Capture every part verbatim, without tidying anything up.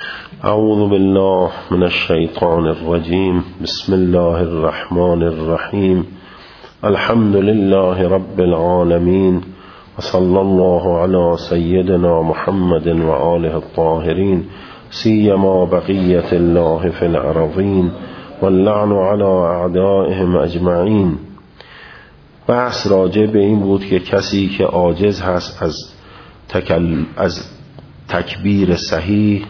اعوذ بالله من الشیطان الرجیم. بسم الله الرحمن الرحیم. الحمد لله رب العالمین و صلی الله علی سیدنا محمد و آله الطاهرین سیما بقیت الله فی الارضین واللعن علی اعدائهم اجمعین. بحث راجع به این بود که کسی که عاجز هست از تکل... از تکبیر صحیح،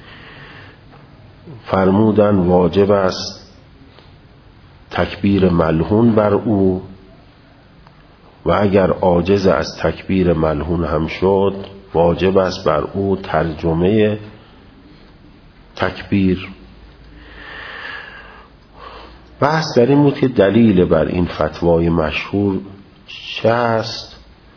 فرمودن واجب است تکبیر ملحون بر او، و اگر عاجز از تکبیر ملحون هم شد واجب است بر او ترجمه تکبیر. بحث در این بود که دلیل بر این فتوای مشهور چه است.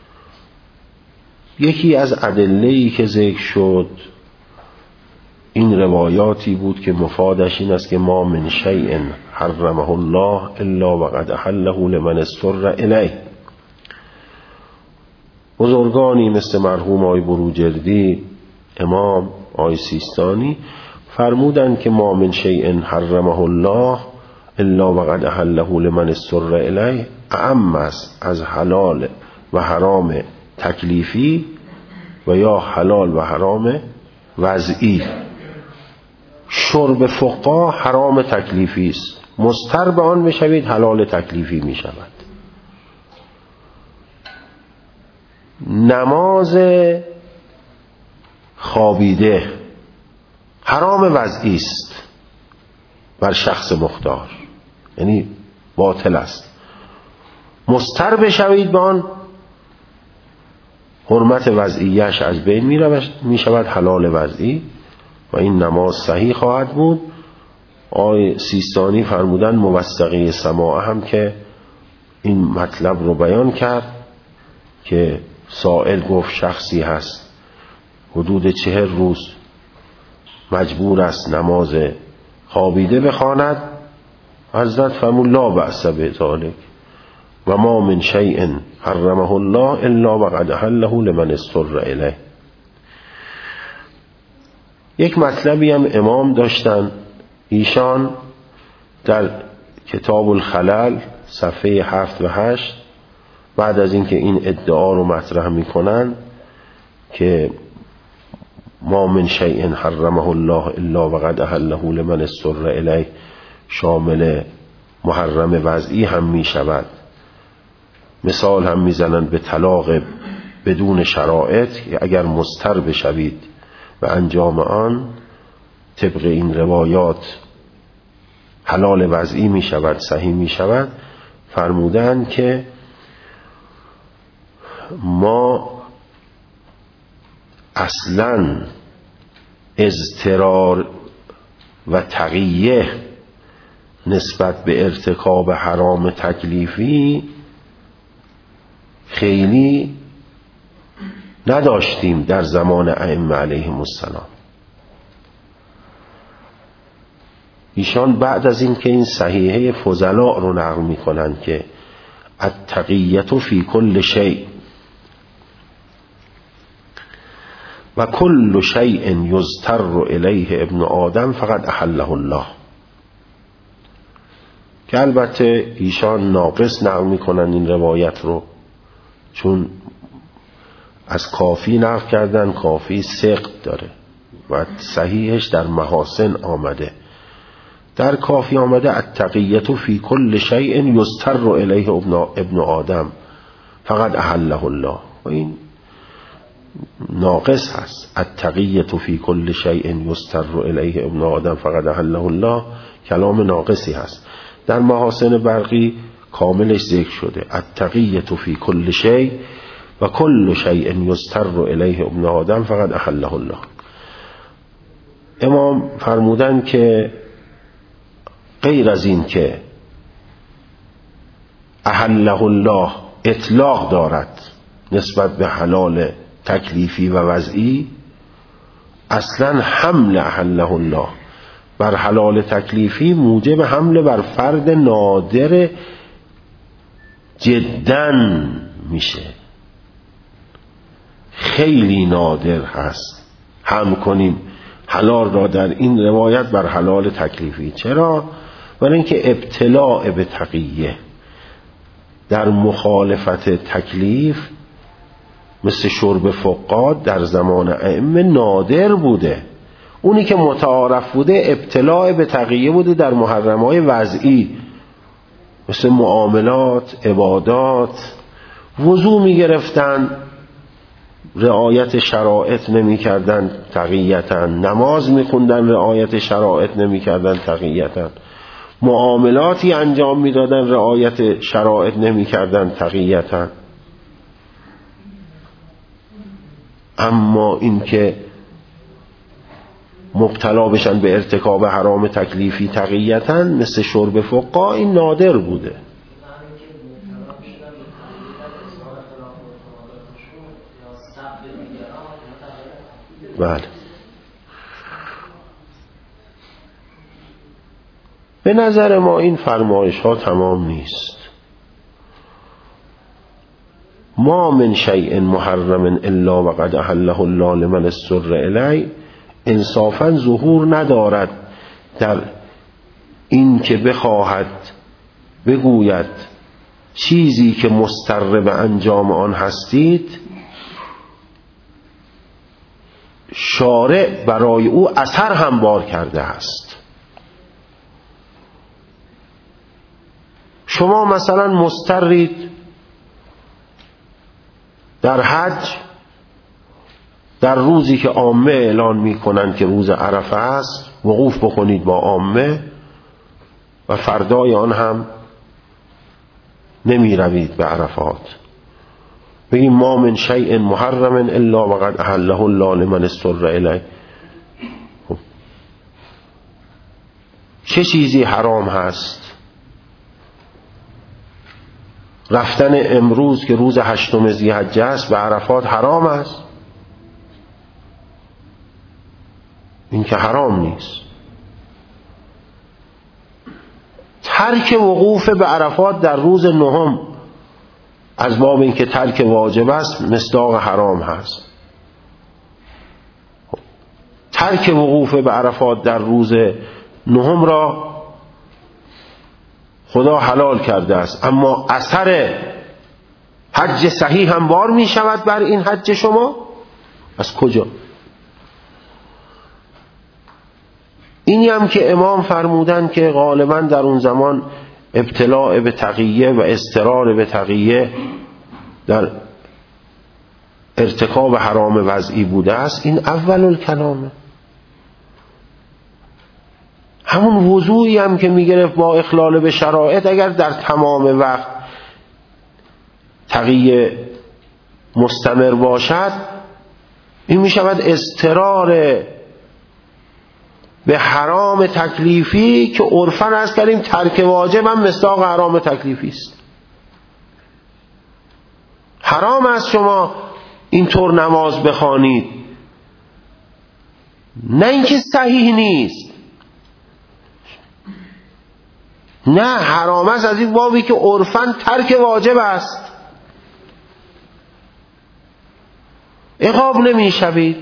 یکی از ادله‌ای که ذکر شد این روایاتی بود که مفادش این است که ما من شیء حرمه الله الا وقد احله لمن اضطر الیه. بزرگانی مثل مرحوم آقای بروجردی، امام آقای سیستانی فرمودند که ما من شیء حرمه الله الا وقد احله لمن اضطر الیه اعم است از حلال و حرام تکلیفی و یا حلال و حرام وضعی. شرب فقا حرام تکلیفی است، مضطر به آن بشوید حلال تکلیفی می شود. نماز خوابیده حرام وضعی است بر شخص مختار، یعنی باطل است. مضطر بشوید به آن حرمت وضعیش از بین می شود، حلال وضعی، و این نماز صحیح خواهد بود. آقای سیستانی فرمودن موثقه سماع هم که این مطلب رو بیان کرد که سائل گفت شخصی هست حدود چهر روز مجبور است نماز خوابیده بخواند. حضرت فرمود لا بأس بذلک و ما من شیء حرمه الله الا وقد احله لمن اضطر الیه. یک مطلبی هم امام داشتن ایشان در کتاب الخلل صفحه هفت و هشت بعد از اینکه این ادعا رو مطرح میکنن که ما من شیء حرمه الله الا وقد احله لمن اضطر الیه شامل محرم وضعی هم میشود. مثال هم میزنن به طلاق بدون شرایط که اگر مضطر بشوید و انجام آن طبق این روایات حلال وضعی می شود، صحیح می شود. فرمودن که ما اصلا اضطرار و تقیه نسبت به ارتکاب حرام تکلیفی خیلی نداشتیم در زمان ائمه علیهم السلام. ایشان بعد از این که این صحیحه فضلاء رو نقل میکنن که التقیة فی کل شیء و کل شیء یضطر الیه ابن آدم فقد احله الله، که البته ایشان ناقص نقل میکنن این روایت رو، چون از کافی نقل کردن، کافی سقط داره و صحیحش در محاسن آمده. در کافی آمده التقیة فی کل شیء یضطر الیه ابن آدم فقد احله الله، و این ناقص هست. التقیة فی کل شیء یضطر الیه ابن آدم فقد احله الله کلام ناقصی هست. در محاسن برقی کاملش ذکر شده التقیة فی کل شیء و کل شیء یضطر الیه ابن آدم فقد احله الله. امام فرمودن که غیر از این که احله الله اطلاق دارد نسبت به حلال تکلیفی و وضعی، اصلا حمل احله الله بر حلال تکلیفی موجب حمل بر فرد نادر جداً میشه. خیلی نادر هست هم کنیم حلال را در این روایت بر حلال تکلیفی. چرا؟ برای اینکه ابتلاع به تقیه در مخالفت تکلیف مثل شرب فقاد در زمان ائمه نادر بوده. اونی که متعارف بوده ابتلاع به تقیه بوده در محرم‌های وضعی مثل معاملات، عبادات. وضو می گرفتن رعایت شرایط نمی کردن تقیتاً، نماز می خوندن رعایت شرایط نمی کردن تقیتاً، معاملاتی انجام می دادن رعایت شرایط نمی کردن تقیتاً. اما این که مبتلا بشن به ارتکاب حرام تکلیفی تقیتاً مثل شرب فقا، این نادر بوده. بله. به نظر ما این فرمایش ها تمام نیست. ما من شیء محرم الا وقد احله الله لمن اضطر الیه انصافا ظهور ندارد در این که بخواهد بگوید چیزی که مضطر به انجام آن هستید شارع برای او اثر هم بار کرده است. شما مثلا مضطرید در حج در روزی که عامه اعلان میکنن که روز عرفه است وقوف بکنید با عامه و فردای آن هم نمی روید به عرفات. بگیم ما من شیء محرم الا وقد احله الله لمن اضطر الیه. چه چیزی حرام هست؟ رفتن امروز که روز هشتم ذی‌حجه است به عرفات حرام است؟ این که حرام نیست. ترک وقوف به عرفات در روز نهم از باب این که ترک واجب است مصداق حرام هست. ترک وقوف به عرفات در روز نهم را خدا حلال کرده است، اما اثر حج صحیح هم بار می شود بر این حج شما؟ از کجا؟ اینی هم که امام فرمودن که غالبا در اون زمان ابتلاع به تقیه و اضطرار به تقیه در ارتکاب حرام وضعی بوده است، این اول الکلامه. همون وضوعی هم که میگرفت با اخلال به شرایط اگر در تمام وقت تقیه مستمر باشد این میشود اضطرار به حرام تکلیفی که عرفاً از کردیم ترک واجب هم مصداق حرام تکلیفی است. حرام است شما اینطور نماز بخوانید، نه اینکه صحیح نیست، نه حرام است از این بابی که عرفاً ترک واجب است، عقاب نمی شوید،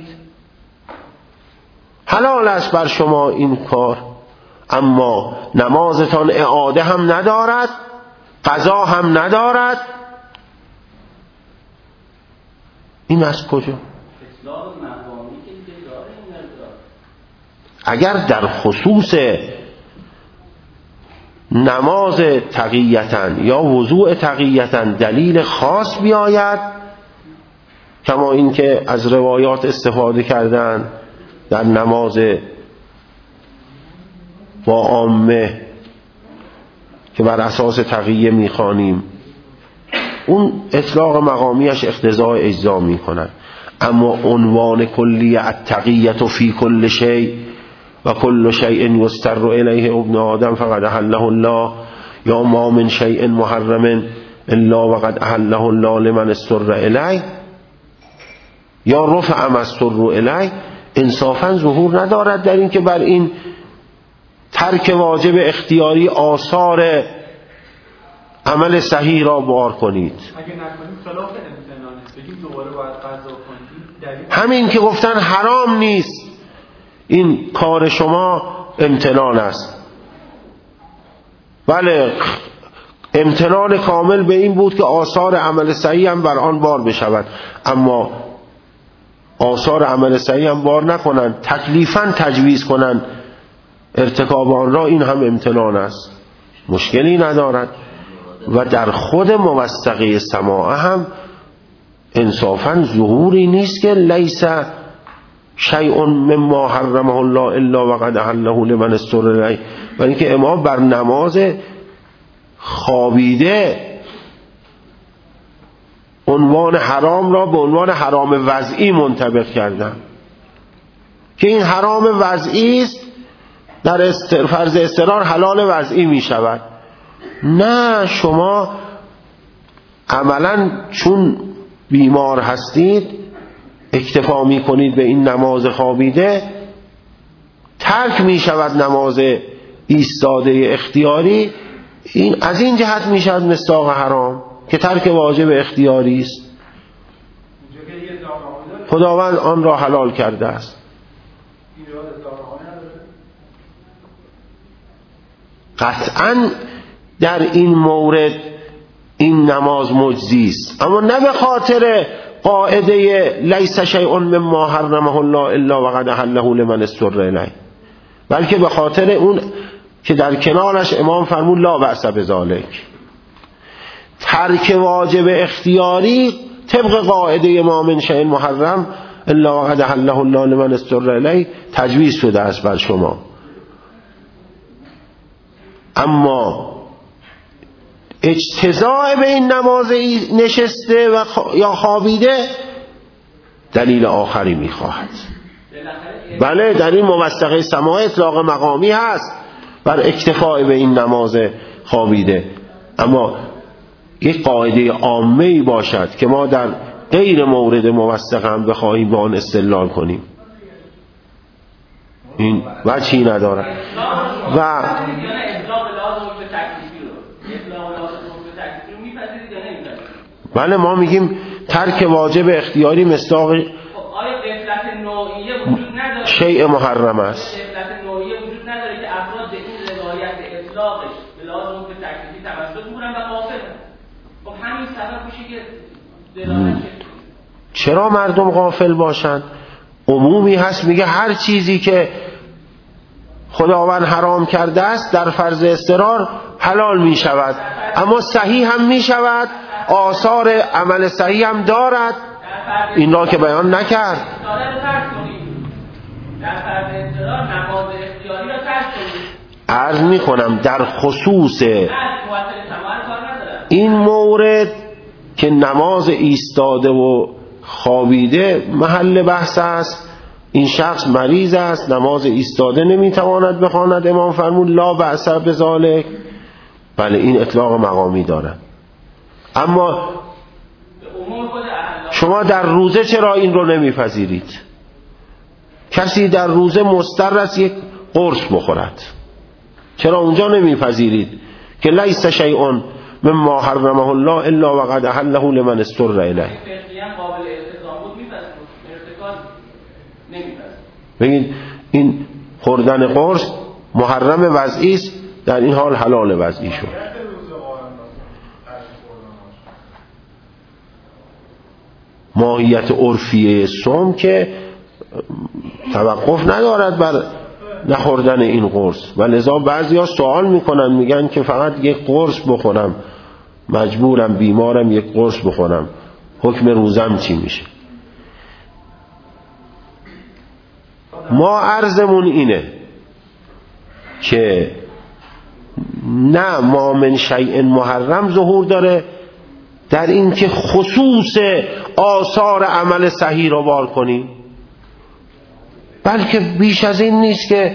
حلال است بر شما این کار، اما نمازتان اعاده هم ندارد، قضا هم ندارد. این از کجا؟ اگر در خصوص نماز تقیتن یا وضوء تقیتن دلیل خاص بیاید، کما این که از روایات استفاده کردن در نماز با عامه که بر اساس تقیه میخوانیم، اون اطلاق مقامیش اقتضای اجزا میکنن. اما عنوان کلی التقیة فی کل شیء و کل شیء یضطر الیه ابن آدم فقد احله الله، یا ما من شیء محرم الا وقد احله الله لمن اضطر الیه، یا رفع ما اضطر الیه، انصافا ظهور ندارد در این که بر این ترک واجب اختیاری آثار عمل صحیح را بار کنید. اگه نکنید خلاف امتنانه، بگیم دوباره باید قضا کنید. همین که گفتن حرام نیست، این کار شما امتنان است. بله، امتنان کامل به این بود که آثار عمل صحیح هم بر آن بار بشود، اما آثار عمل صحیح هم بار نکنند، تکلیفاً تجویز کنند ارتکاب آن را، این هم امتنان است، مشکلی ندارد. و در خود موثقه سماع هم انصافاً ظهوری نیست که لیس شیء مما حرمه الله الا وقد احله لمن استر الیه، و اینکه امام بر نماز خوابیده عنوان حرام را به عنوان حرام وضعی منطبق کردن که این حرام وضعی است، در استر... فرض اضطرار حلال وضعی می شود. نه، شما عملا چون بیمار هستید اکتفا می کنید به این نماز خوابیده، ترک می شود نماز ایستاده اختیاری، این از این جهت می شود مصداق حرام که ترک واجب اختیاری است، خداوند آن را حلال کرده است. قطعاً در این مورد این نماز مجزی است، اما نه به خاطر قاعده لیس شیء مما حرمه الله الا وقد احله لمن استر الیه، بلکه به خاطر اون که در کنارش امام فرمود لا بأس بذلک. ترک واجب اختیاری طبق قاعده ما من شیء محرم الا وقد احله الله لمن استر الیه تجویز شده است بر شما، اما اجتزاء به این نماز نشسته و یا خوابیده دلیل آخری میخواهد. بله، در این موثقه سماع اطلاق مقامی هست بر اکتفاء به این نماز خوابیده، اما یک قاعده عامه‌ای باشد که ما در غیر مورد موثق هم بخواهیم با آن استدلال کنیم، این وجهی ندارد. و بله، ما میگیم ترک واجب اختیاری مصداق شیء محرم است. غفلت نوعیه وجود نداره که افراد به این روایت اطلاقش به لازم که تکلیفی توسط میکنن و غافلن. خب همین سبب میشه که دلالت شه. چرا مردم غافل باشند؟ عمومی هست میگه هر چیزی که خداوند حرام کرده است در فرض اضطرار حلال می شود، اما صحیح هم می شود، آثار عمل صحیح هم دارد، این را که بیان نکرد. در فرض اضطرار نماز اختیاری را ترک کنید. عرض می کنم در خصوص این مورد که نماز ایستاده و خوابیده محل بحث است، این شخص مریض است، نماز ایستاده نمیتواند بخواند، امام فرمود لا بأس بذلک. بله، این اطلاق مقامی دارد، اما شما در روزه چرا این رو نمیپذیرید؟ کسی در روزه مضطر است یک قرص بخورد، چرا اونجا نمیپذیرید که لیس شیء مما حرمه الله الا وقد احله لمن استر الیه؟ بگید این خوردن قرص محرم وضعی است، در این حال حلال وضعی شد. ماهیت عرفیه صوم که توقف ندارد بر نخوردن این قرص، و لذا بعضیا سوال میکنن، میگن که فقط یک قرص بخورم، مجبورم، بیمارم، یک قرص بخورم، حکم روزم چی میشه؟ ما عرضمون اینه که نه ما من شیء محرم ظهور داره در این که خصوص آثار عمل صحیح رو بار کنیم، بلکه بیش از این نیست که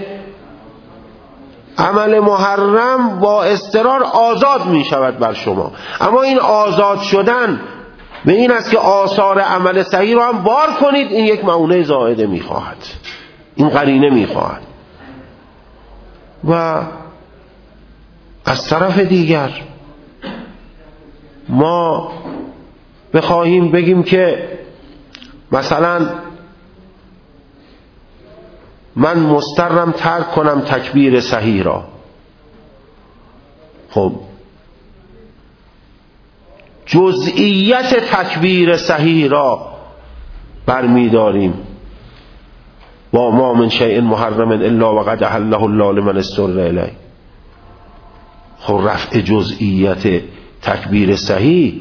عمل محرم با اضطرار آزاد می شود بر شما، اما این آزاد شدن به این است که آثار عمل صحیح رو هم بار کنید، این یک معنی زائده می خواهد، این قرینه می خواهد. و از طرف دیگر ما بخواهیم بگیم که مثلا من مضطرم ترک کنم تکبیر صحیح را. خب جزئیت تکبیر صحیح را برمیداریم، و ما من شیء محرم الا وقد احله الله لمن استر الیه. خب رفع جزئیت تکبیر صحیح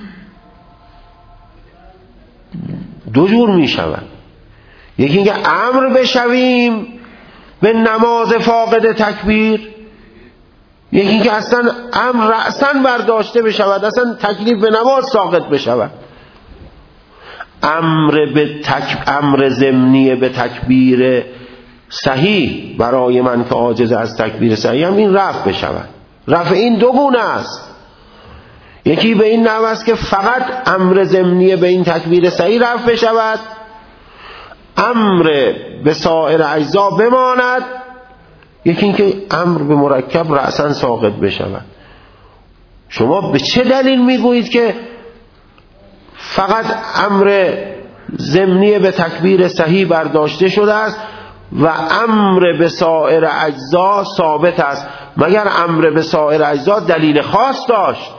دو جور می شود. یکی اینکه امر بشویم به نماز فاقد تکبیر، یکی اینکه اصلا امر رأساً برداشته بشود، اصلا تکلیف به نماز ساقط بشود. امر به تک... امر ضمنی به تکبیر صحیح برای من که عاجز از تکبیر صحیح هم این رفع بشود. رفع این دو گونه است. یکی به این نحو است که فقط امر ضمنی به این تکبیر صحیح رفع بشود، امر به سایر اجزا بماند. یکی این که امر به مرکب رأساً ساقط بشود. شما به چه دلیل میگویید که فقط امر ضمنی به تکبیر صحیح برداشته شده است و امر به سایر اجزا ثابت است؟ مگر امر به سایر اجزا دلیل خاص داشت؟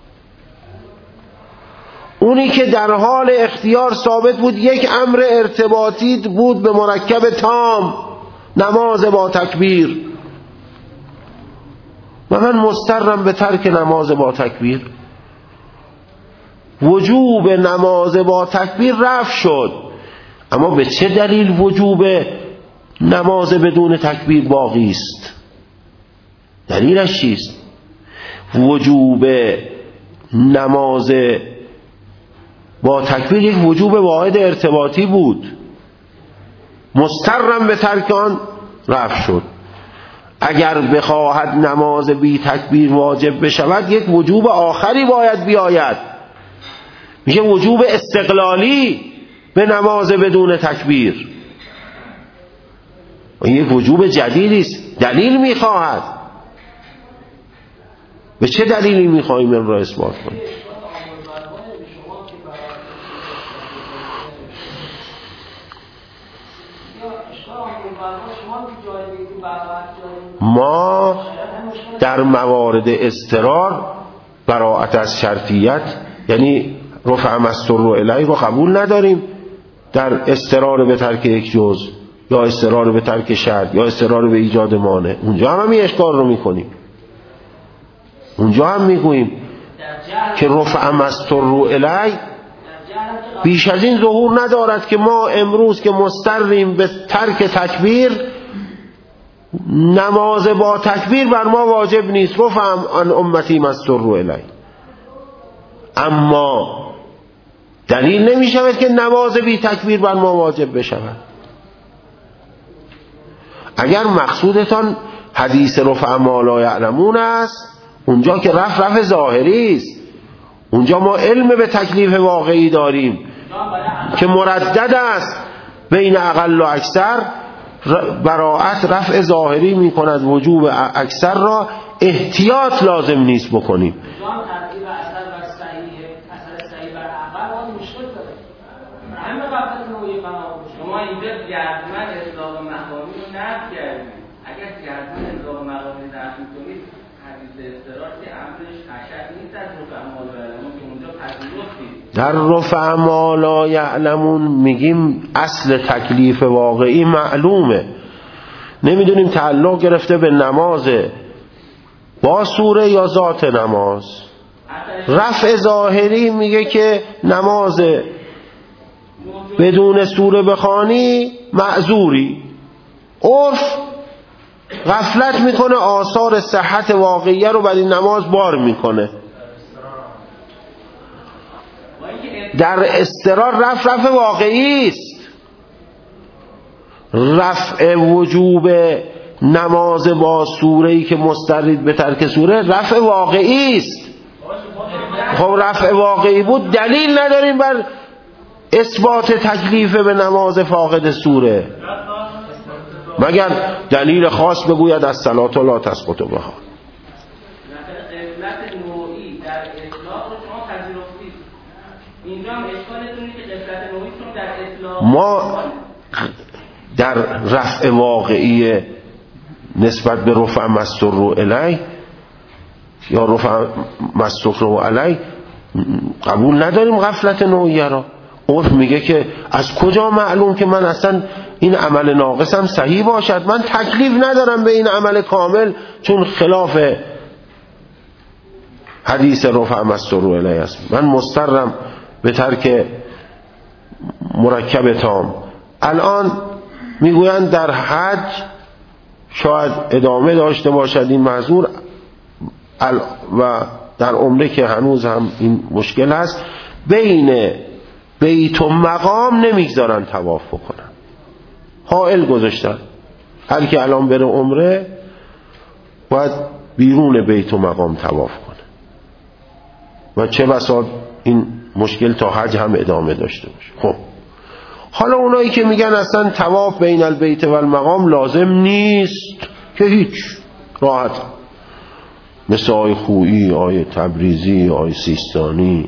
اونی که در حال اختیار ثابت بود یک امر ارتباطی بود به مرکب تام، نماز با تکبیر، و من مضطرم به ترک نماز با تکبیر. وجوب نماز با تکبیر رفع شد، اما به چه دلیل وجوب نماز بدون تکبیر باقی است؟ دلیلش چیست؟ وجوب نماز با تکبیر یک وجوب واحد ارتباطی بود، مضطرم به ترک آن رفع شد. اگر بخواهد نماز بی تکبیر واجب بشود یک وجوب آخری باید بیاید، میشه وجوب استقلالی به نماز بدون تکبیر. این یک وجوب جدیدی است، دلیل میخواهد. به چه دلیلی میخواهیم این را اثبات کنیم؟ ما در موارد اضطرار براءت از شرطیت، یعنی رفع مستر رو الیه رو قبول نداریم در اضطرار به ترک یک جزء، یا اضطرار به ترک شرط، یا اضطرار به ایجاد مانع. اونجا هم همین اشکال رو میکنیم. اونجا هم میگوییم که رفع مستر رو الیه بیش از این ظهور ندارد که ما امروز که مضطریم به ترک تکبیر، نماز با تکبیر بر ما واجب نیست، رفع عن امتی مستر رو الیه. اما دلیل نمی شود که نماز بی تکبیر بر ما واجب بشود. اگر مقصودتان حدیث رفع ما لا یعلمون است، اونجا که رفع رفع ظاهری است. اونجا ما علم به تکلیف واقعی داریم که مردد است بین اقل و اکثر. براءت رفع ظاهری می کند، وجوب اکثر را احتیاط لازم نیست بکنیم. شما اینجا گردمن اطلاق مقامی رو نفی کردید. اگر گردمن اطلاق مقامی نفی کنید، حدیث اضطرار که امرش اشد نیست از رفع ما لا یعلمون که اونجا پذیرفتید. در رفع ما لا یعلمون میگیم اصل تکلیف واقعی معلومه، نمیدونیم تعلق گرفته به نماز با سوره یا ذات نماز. رفع ظاهری میگه که نماز بدون سوره بخوانی معذوری. عرف غفلت میکنه، آثار صحت واقعیه رو بر این نماز بار میکنه. در اضطرار رفع رفع واقعی است. رفع وجوب نماز با سوره‌ای که مسترد به ترک سوره رفع واقعی است. خب رفع واقعی بود، دلیل نداریم بر اثبات تکلیف به نماز فاقد سوره، مگر دلیل خاص بگوید از صلات لا تسقط بها. قفلت نوعی در اطلاق رو شما پذیرفتید. اینجا هم اشکالتون اینه که قفلت نوعی چون در اطلاق ما در رفع واقعی نسبت به رفع مستر علیه یا رفع مستر علیه قبول نداریم غفلت نوعیه را. عرف میگه که از کجا معلوم که من اصلا این عمل ناقصم صحیح باشد؟ من تکلیف ندارم به این عمل کامل، چون خلاف حدیث رفع مستر علیه است. من مضطرم به ترک مرکب تام. الان میگویند در حج شاید ادامه داشته باشد این معذور، و در عمره که هنوز هم این مشکل هست، بین بیت و مقام نمیگذارن طواف بکنن، حائل گذاشتن. هر کی الان بره عمره باید بیرون بیت و مقام طواف کنه و چه بسا این مشکل تا حج هم ادامه داشته باشه. خب حالا اونایی که میگن اصلا طواف بین البیت و المقام لازم نیست، که هیچ، راحت، مثل آی خویی، آی تبریزی، آی سیستانی.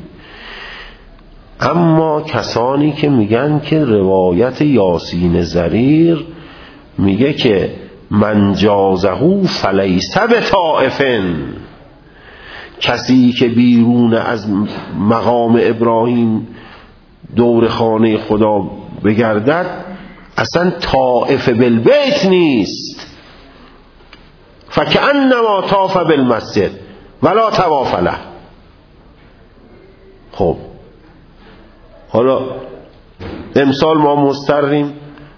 اما کسانی که میگن که روایت یاسین زریر میگه که من جازهو فلیس بطائفن، کسی که بیرون از مقام ابراهیم دور خانه خدا بگردد اصلا طائف بالبیت نیست، فکأنما طاف بالمسجد ولا طواف له. خب حالا امسال ما مضطریم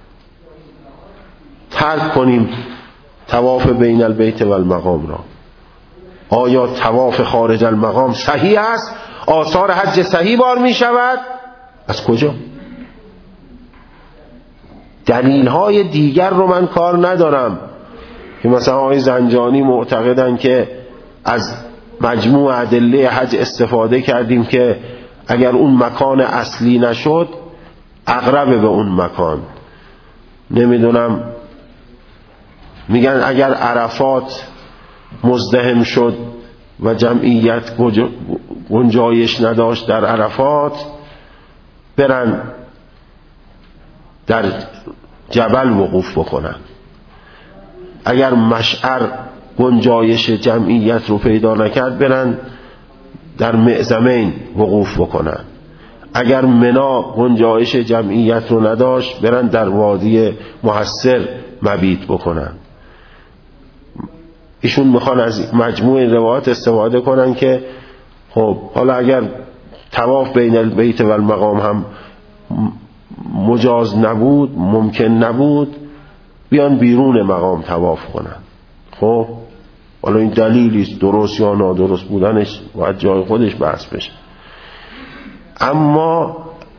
ترک کنیم طواف بین البیت و المقام را. آیا طواف خارج المقام صحیح است؟ آثار حج صحیح بار می شود؟ از کجا؟ دلیل های دیگر رو من کار ندارم که مثلا آقای زنجانی معتقدن که از مجموع ادله حج استفاده کردیم که اگر اون مکان اصلی نشد اقرب به اون مکان. نمیدونم میگن اگر عرفات مزدحم شد و جمعیت گنجایش نداشت در عرفات، برن در جبل وقوف بکنن. اگر مشعر گنجایش جمعیت رو پیدا نکرد برن در معظمین وقوف بکنن. اگر منا گنجایش جمعیت رو نداشت برن در وادی محصر مبیت بکنن. ایشون میخوان از مجموع روایات استفاده کنن که خب حالا اگر طواف بین البیت و المقام هم مجاز نبود، ممکن نبود، بیان بیرون مقام طواف کنن. خب حالا این دلیلی درست یا نادرست بودنش باید جای خودش بحث بشه. اما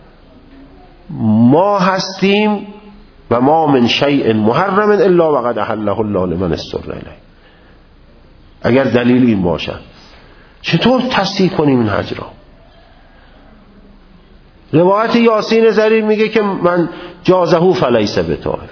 ما هستیم و ما من شیء محرم الا وقد احله الله لمن استر الیه. اگر دلیل این باشد چطور تصدیق کنیم این حج را؟ روایت یاسین زریر میگه که من جازهو فلیس بطائف،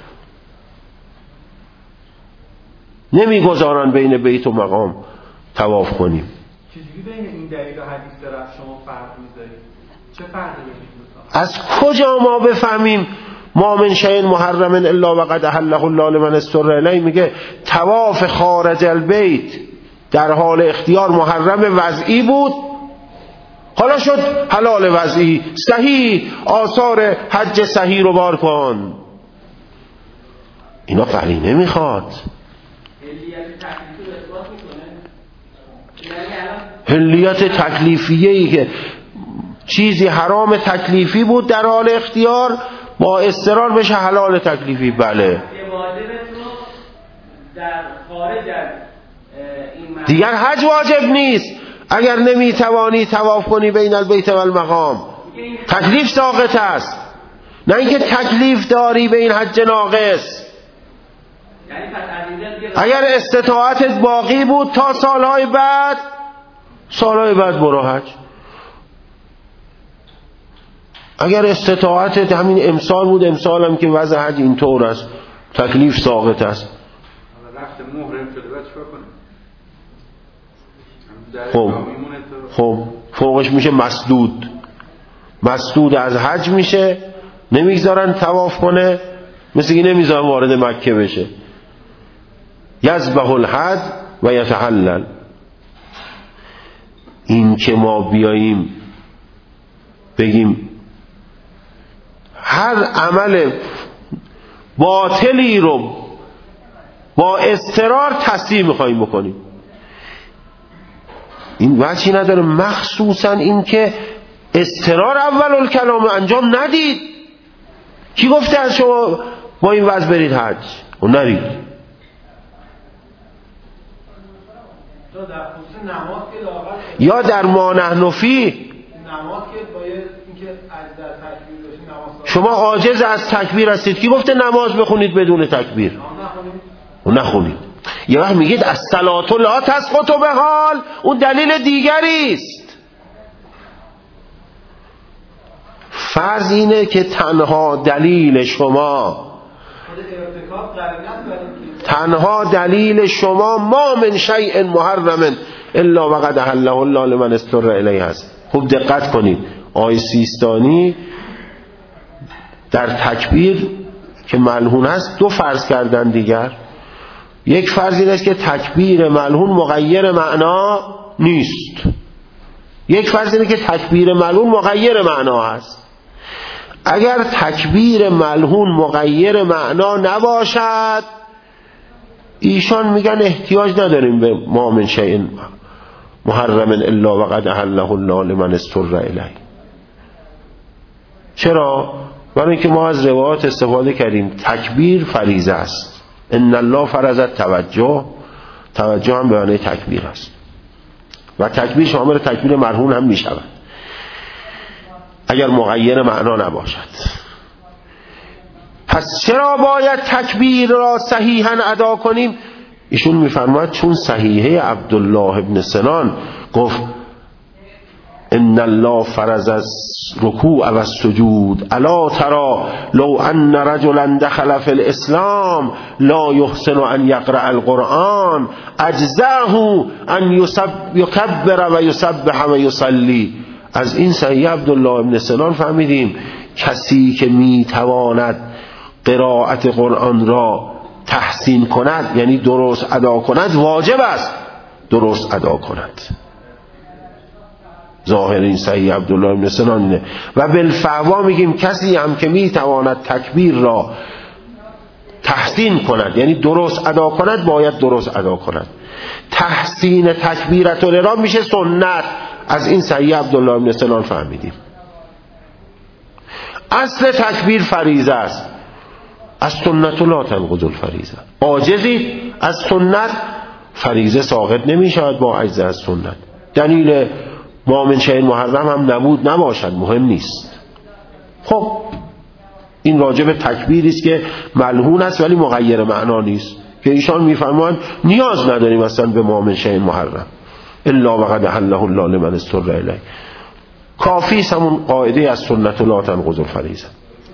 نمیگذارن بین بیت و مقام طواف کنیم. چجوری بین این دلیل و حدیث داره شما فرق میذارید؟ چه فرقی بینید؟ از کجا ما بفهمیم ما من شیء محرم الا وقد احله الله لمن استر الیه؟ میگه طواف خارج البیت در حال اختیار محرم وضعی بود، حالا شد حلال وضعی. صحیح، آثار حج صحیح رو بار کن. اینا قرینه میخواد. حلیت تکلیفیه‌ای که چیزی حرام تکلیفی بود در حال اختیار با اضطرار بشه حلال تکلیفی. بله دیگر حج واجب نیست اگر نمیتوانی طواف کنی بین البیت و المقام. تکلیف ساقط است، نه اینکه تکلیف داری به این حج ناقص. اگر استطاعتت باقی بود تا سالهای بعد، سالهای بعد برو حج. اگر استطاعتت همین امسال بود، امسال هم که وضع حج اینطور است، تکلیف ساقط است. رفت محرم شده باید چیکار کنه؟ خب خب فوقش میشه مسدود، مسدود از حج میشه، نمیگذارن طواف کنه. مثل این نمیذارن وارد مکه بشه. یذبح الحد و یتحلل. این که ما بیاییم بگیم هر عمل باطلی رو با اضطرار تصدیق میخواییم بکنیم، این وجهی نداره. مخصوصا این که اضطرار اول الکلام انجام ندید. کی گفته از شما با این وضع برید حج و نرید؟ یا در ما نحن فیه نماز که باید اینکه از در تکبیر باشید نماز شما عاجز از تکبیر هستید. کی گفته نماز بخونید بدون تکبیر؟ و نخونید. یه وقت میگید الصلاة لا تسقط بحال، اون دلیل دیگری است. فرض اینه که تنها دلیل شما تنها دلیل شما ما من شیء محرم الا وقد احله الله لمن اضطر الیه است. خوب دقت کنید. آیه سیستانی در تکبیر که ملحون است دو فرض کردن دیگر. یک فرض این است که تکبیر ملحون مغیر معنا نیست. یک فرض اینه که تکبیر ملحون مغیر معنا است. اگر تکبیر ملحون مغیر معنا نباشد، ایشان میگن احتیاج نداریم به ما من شیء محرم الا وقد احله الله لمن اضطر الیه. چرا؟ برای اینکه ما از روایات استفاده کردیم تکبیر فریضه است. ان الله فرض توجه، توجه هم به معنی تکبیر است و تکبیر شامل تکبیر مرهون هم می شود اگر مغیر معنا نباشد. پس چرا باید تکبیر را صحیحاً ادا کنیم؟ ایشون میفرماید چون صحیحه عبدالله ابن سنان گفت ان الله فرض الرکوع و السجود الا ترى لو ان رجلا دخل في الاسلام لا يحسن ان يقرأ القرآن اجزاه ان يكبر و يسبح و يصلي. از این صحیح عبدالله ابن سنان فهمیدیم کسی که میتواند قرائت قرآن را تحسین کند، یعنی درست ادا کند، واجب است درست ادا کند. ظاهر این صحیح عبدالله ابن سنان اینه. و بالفعوا میگیم کسی هم که میتواند تکبیر را تحسین کند، یعنی درست ادا کند، باید درست ادا کند. تحسین تکبیرت الاحرام میشه سنت. از این صحیح عبدالله ابن سنان فهمیدیم اصل تکبیر فریضه است. از سنت لا تنقض الفریضه. عاجزی از سنت، فریضه ساقط نمی شود با عجز از سنت. دلیل ما من شیء محرم هم نبود نباشد، مهم نیست. خب این راجع به تکبیری است که ملحون است ولی مغیر معنا نیست، که ایشان میفرمایند نیاز نداریم اصلا به ما من شیء محرم الا وقد احله الله لمن اضطر الیه. کافی است همون قاعده از سنت لا تنقض الفریضه.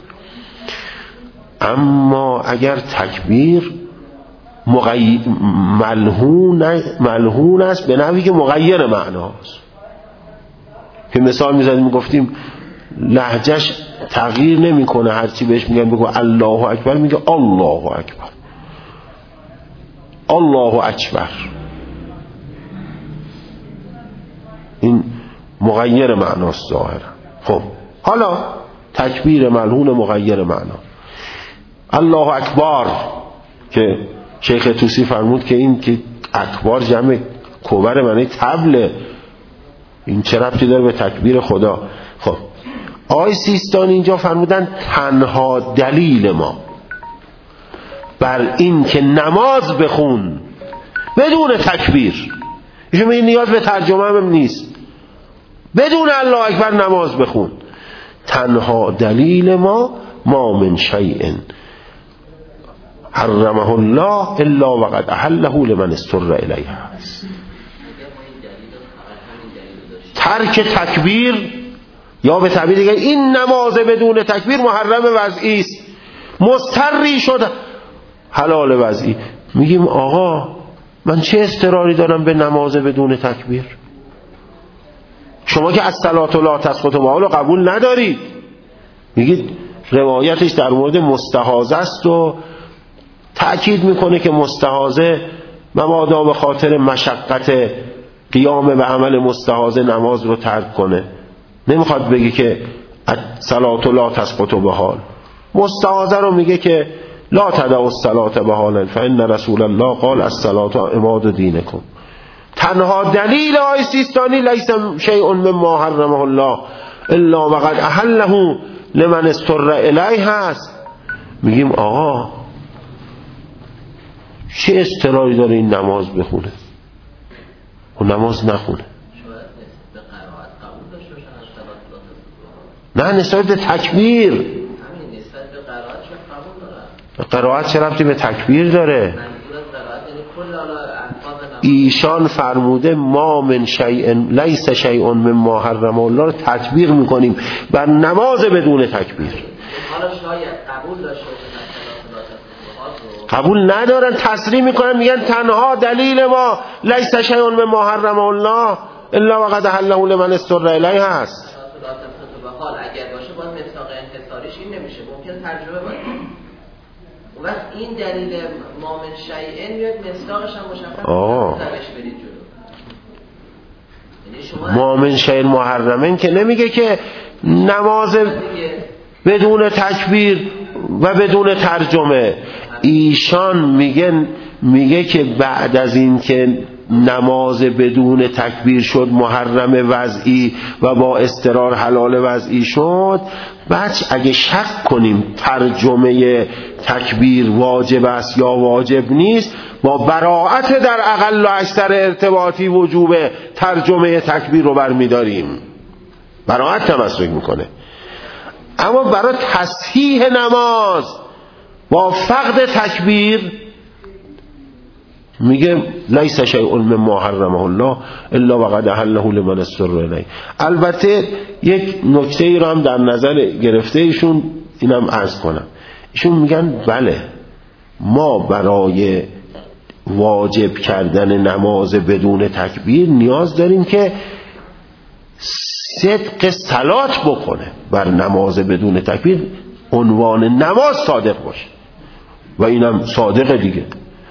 اما اگر تکبیر مغی... ملحون ملحون است به نحوی که مغیر معناست، که مثال میزدیم میگفتیم لهجهش تغییر نمیکنه، هرچی بهش میگن بگو الله اکبر میگه الله اکبر، الله اکبر. این مغیر معناست ظاهرا. خب حالا تکبیر ملحون مغیر معنا الله اکبر که شیخ طوسی فرمود که این که اکبر جمع کبر معنی طبل، این چه ربطی داره به تکبیر خدا؟ خب آقای سیستانی اینجا فرمودن تنها دلیل ما بر این که نماز بخون بدون تکبیر، ایشون میگه نیاز به ترجمه هم نیست، بدون الله اکبر نماز بخون، تنها دلیل ما ما من شیء حرمه الله الا وقد احله لمن اضطر الیه است. ترک تکبیر یا به تعبیر دیگه این نماز بدون تکبیر محرم وضعی است، مضطری شد حلال وضعی. میگیم آقا من چه اضطراری دارم به نماز بدون تکبیر؟ شما که الصلاة لا تسقط بحال قبول ندارید، میگید روایتش در مورد مستحاضه است و تأکید میکنه که مستحاضه مبادا به خاطر مشقت قیام به عمل مستحاضه نماز رو ترک کنه، نمیخواد بگه که الصلاة لا تسقط بحال. مستحاضه رو میگه که لا تدعوا الصلاة بحالا فإن رسول الله قال الصلاة عماد دینکم. تنها دلیل آیه سیستانی لیس شیء مما حرمه الله الا وقد احله لمن استر الیه هست. میگیم آقا چه اضطراری داره این نماز بخونه و نماز نخونه؟ نه نسبت به تکبیر. قرائت چه ربطی به تکبیر داره؟ ایشان فرموده ما من شیء لیس شیء مما حرم الله رو تطبیق میکنیم بر نماز بدون تکبیر. قبول ندارن، تصریح میکنن، میگن تنها دلیل ما لیس شیء مما حرم الله الا وقد احله لمن استر الیه هست. اگر باشه باید مصداق انحصاریش این نمیشه، ممکن ترجمه باشه. و وقت این دلیل ما من شیء میاد مصداقش هم مشخص درش برید جلو. ما من شیء محرمن که نمیگه که نماز بدون تکبیر و بدون ترجمه. ایشان میگه میگه که بعد از این که نماز بدون تکبیر شد محرم وضعی و با اضطرار حلال وضعی شد، بعد اگه شک کنیم ترجمه تکبیر واجب است یا واجب نیست، با براءت در اقل و اکثر ارتباطی وجوب ترجمه تکبیر رو برمیداریم. براءت تمسک میکنه. اما برای تصحیح نماز با فقد تکبیر میگه لیس شیء مما حرمه الله الا وقد احله لمن استر الیه. البته یک نکته ای رو هم در نظر گرفته ایشون اینم عرض کنم. ایشون میگن بله ما برای واجب کردن نماز بدون تکبیر نیاز داریم که صدق صلات بکنه بر نماز بدون تکبیر، عنوان نماز صادق باشه و اینم صادقه دیگه.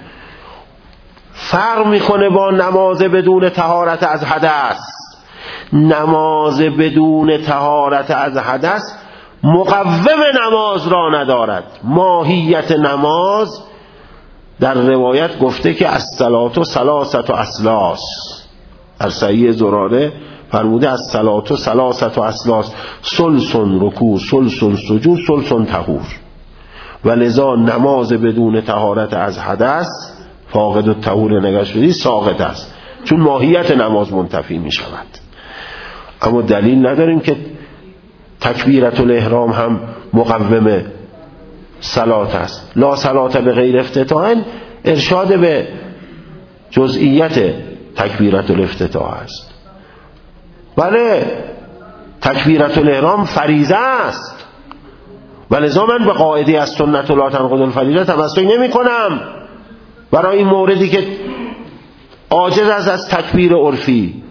فرق میکنه با نماز بدون طهارت از حدث. نماز بدون طهارت از حدث مقوم نماز را ندارد. ماهیت نماز در روایت گفته که الصلاة ثلاثة اثلاث، در صحیح زراره فرموده الصلاة ثلاثة اثلاث، ثلث رکوع، ثلث سجود، ثلث طهور. و لذا نماز بدون طهارت از حدث فاقد الطهور نگاشتگی ساقط است، چون ماهیت نماز منتفی می شود. اما دلیل نداریم که تکبیرت الاحرام هم مقوم صلات است. لا صلات به غیر افتتاح ارشاد به جزئیت تکبیرت الافتتاح است. بله تکبیرت الاحرام فریضه است، ولذا من به قاعده از سنت لا تنقض الفریضه تمسک نمی کنم برای این موردی که عاجز است از تکبیر عرفی،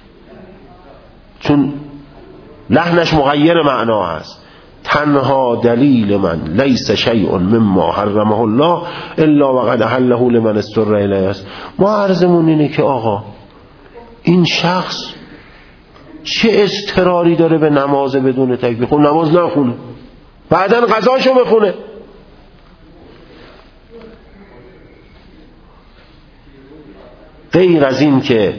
چون لحنش مغیر معنا است. تنها دلیل من لیس شیء مما حرمه الله الا وقد احله لمن استر الیه است. ما عرضمون اینه که آقا این شخص چه اضطراری داره به نماز بدون تکبیر؟ خب نماز نخونه، بعدن قضاشو بخونه. غیر از این که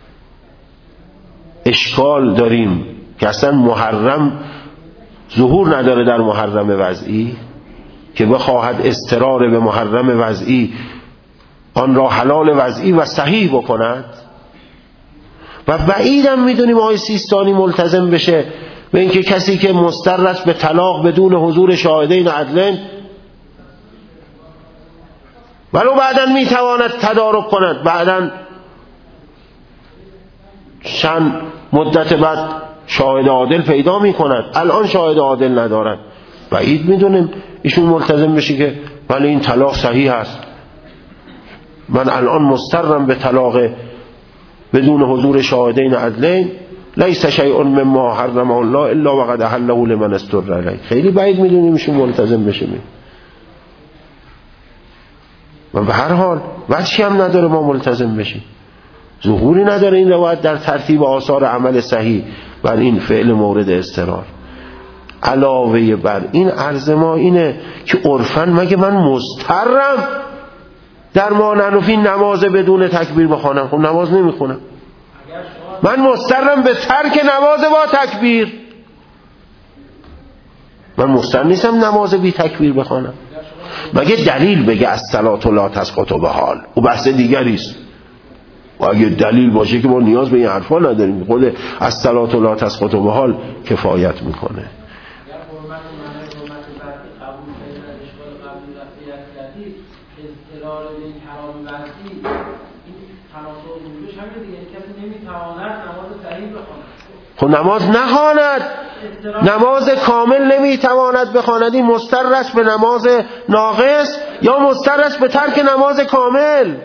اشکال داریم که اصلا محرم ظهور نداره در محرم وضعی که بخواهد اضطرار به محرم وضعی آن را حلال وضعی و صحیح بکند، و بعیدم میدونیم آقای سیستانی ملتزم بشه به اینکه کسی که مضطر است به طلاق بدون حضور شاهدین عدلین ولو بعداً میتواند تدارک کند، بعداً چند مدت بعد شاهد عادل پیدا میکند، الان شاهد عادل ندارد. بعید میدونیم ایشون ملتزم بشه که ولی این طلاق صحیح است، من الان مضطرم به طلاق بدون حضور شاهدین عدلین لیس شیء مما حرم الله الا وقد احله لمن استر علیه. خیلی بعید میدونیم ایشون ملتزم بشه می و به هر حال وجهی هم نداره ما ملتزم بشیم، ظهوری نداره این روایت در ترتیب آثار عمل صحیح بر این فعل مورد اضطرار. علاوه بر این عرض ما اینه که عرفاً مگه من مضطرم در ما ننفی نماز بدون تکبیر بخوانم؟ خب نماز نمیخونم. من مضطرم به ترک نماز با تکبیر، من مضطر نیستم نماز بی تکبیر بخوانم. مگه دلیل بگه الصلاة لا تسقط بحال، او بحث دیگری است. و اگه دلیل باشه که ما نیاز به این حرفا نداریم، خود الصلاة لا تسقط بحال کفایت میکنه. خب نماز نخواند، نماز کامل نمیتواند بخواند، این مضطر است به نماز ناقص یا مضطر است به ترک نماز کامل؟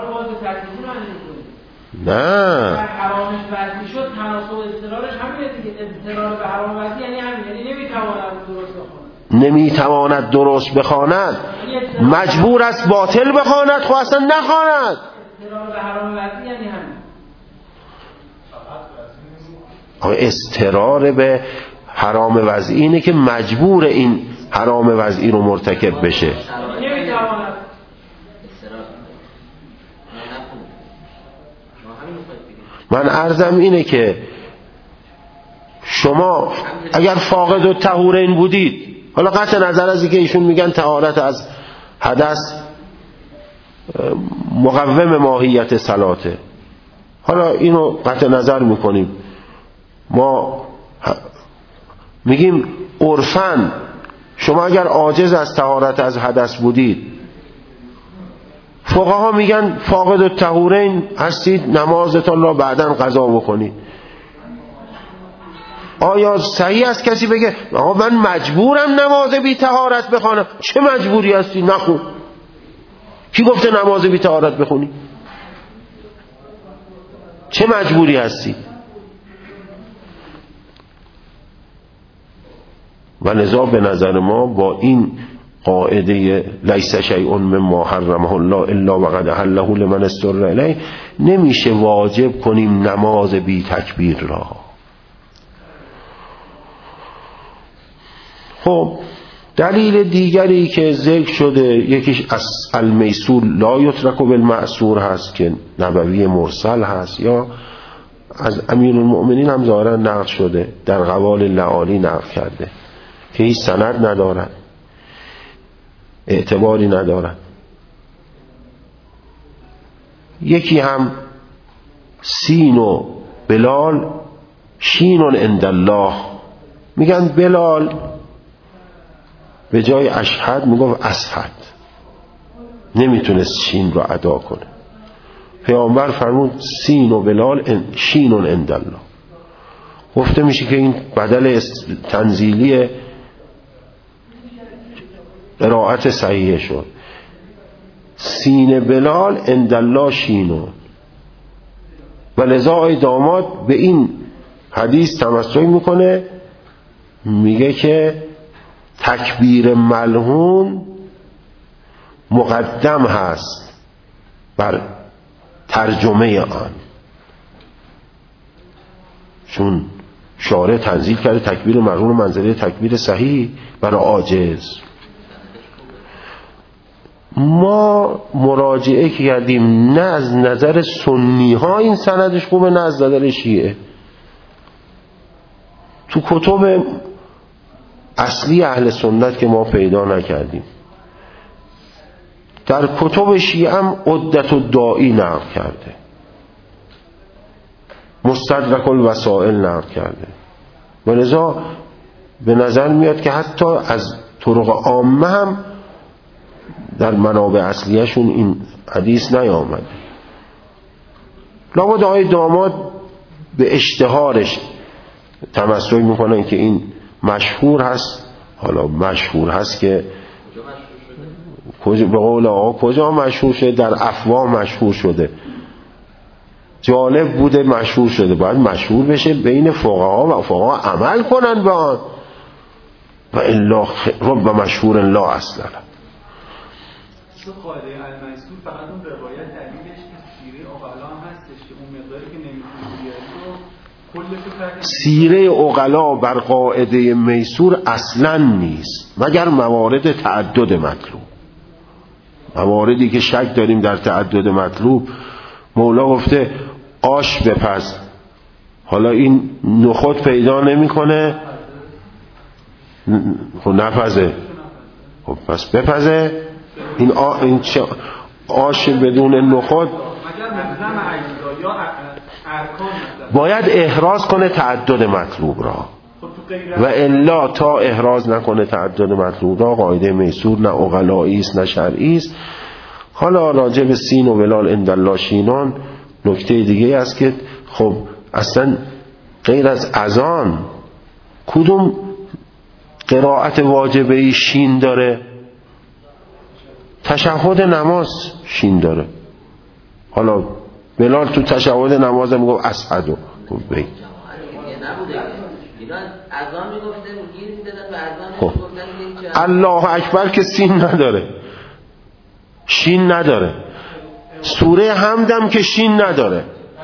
نه حرامش وضعی شد، تناسب اضطرارش همینه دیگه. اضطرار به حرام وضعی یعنی همین، یعنی نمیتواند درست بخواند. نمیتواند درست بخواند، مجبور است باطل بخواند، خب اصلا نخواند. اضطرار به حرام وضعی یعنی همین. اضطرار به حرام وضعی اینه که مجبور این حرام وضعی رو مرتکب بشه. من عرضم اینه که شما اگر فاقد الطهورین بودید، حالا قطع نظر از اینکه ایشون میگن طهارت از حدث مقوم ماهیت صلاته، حالا اینو قطع نظر میکنیم، ما میگیم عرفاً شما اگر عاجز از طهارت از حدث بودید، فقها میگن فاقد الطهورین هستید، نمازتان را بعداً قضا بکنید. آیا صحیح است کسی بگه آقا من مجبورم نماز بی طهارت بخوانم؟ چه مجبوری هستی؟ نخون. کی گفته نماز بی طهارت بخونی؟ چه مجبوری هستی؟ و لذا به نظر ما با این قاعده لیس شیء مما حرمه الله الا وقد احله لمن استر علیه نمیشه واجب کنیم نماز بی تکبیر را. خب دلیل دیگری که ذکر شده یکیش از المیسور لا یترک بالمأثور هست که نبوی مرسل هست، یا از امیرالمؤمنین هم ظاهرا نقل شده، در قوال لعالی نقل کرده که هیچ سند ندارد، اعتباری ندارد. یکی هم سین و بلال شینون عند الله، میگن بلال به جای اشهد میگفت اشهد، نمیتونست شین رو ادا کنه. پیامبر فرمود سین و بلال شینون عند الله. گفته میشه که این بدل تنزیلی قرائت صحیح شد، سین بلال عند الله شینون. و لذا آی داماد به این حدیث تمسک میکنه، میگه که تکبیر ملحون مقدم هست بر ترجمه آن، چون شارع تنزیل کرده تکبیر ملحون منزله تکبیر صحیح برای عاجز. ما مراجعه کردیم نه از نظر سنی ها این سندش خوبه، نه از نظر شیعه. تو کتب اصلی اهل سنت که ما پیدا نکردیم. در کتب شیعه هم عدت الداعی نقل کرده، مستدرک الوسائل نقل کرده، و لذا به نظر میاد که حتی از طرق عامه هم در منابع اصلیشون این حدیث نیامده. لابد آقای داماد به اشتهارش تمسک میکنن که این مشهور هست. حالا مشهور هست که کجا به قول آقا کجا مشهور شده؟ در افواه مشهور شده. جالب بوده مشهور شده، باید مشهور بشه بین فقها و فقها عمل کنن به آن و الا رب مشهور لا اصلا. تو قاعده المنصور فقط اون روایت دلیلش که سیره عقلا هم هستش که اون مقداری که نمیتونی بیاری رو کلش رو سیره عقلا بر قاعده میسور اصلا نیست مگر موارد تعدد مطلوب. مواردی که شک داریم در تعدد مطلوب، مولا گفته آش بپز، حالا این نخود پیدا نمیکنه، خب نپزه، خب پس بپزه. این, آ... این چ... آش بدون نخود باید احراز کنه تعدد مطلوب را و الا تا احراز نکنه تعدد مطلوب را قاعده میسور نه عقلایی است نه شرعی است. حالا راجع به سین و ولال اندالله شینان نکته دیگه است که خب اصلا غیر از اذان کدوم قرائت واجبه شین داره؟ تشهد نماز شین داره. حالا بلال تو تشهد نماز میگه اسعدو بگی خب الله اکبر که سین نداره، شین نداره. سوره حمدم که شین نداره.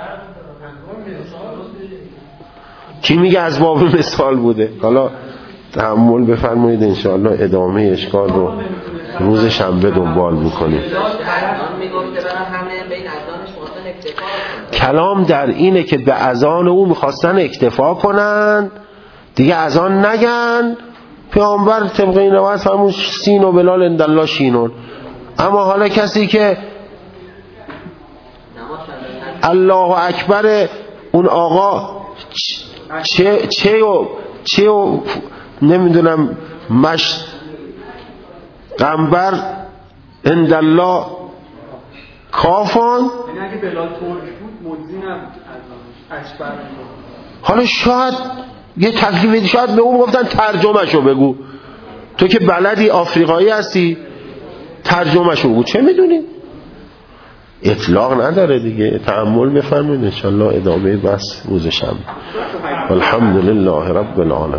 کی میگه از باب مثال بوده؟ حالا تحمل بفرمایید انشاءالله ادامه اشکال رو روز شنبه دنبال میکنیم. کلام در اینه که به اذان او میخواستن اکتفا کنن دیگه اذان نگن. پیامبر طبق این روایت فرمود سین و بلال اندالله شینون. اما حالا کسی که الله اکبر اون آقا چه چه و چه و نمیدونم مش قنبر اندالله کافان، یعنی اگه بلال ترک بود مجزی نبود اکبر. حالا شاید یه تکلیفی شاید به اون گفتن ترجمه شو بگو، تو که بلدی آفریقایی هستی ترجمه شو بگو، چه میدونی؟ اطلاق نداره دیگه. تأمل بفرمایید انشالله ادامه بس روز شنبه. الحمدلله رب العالمین.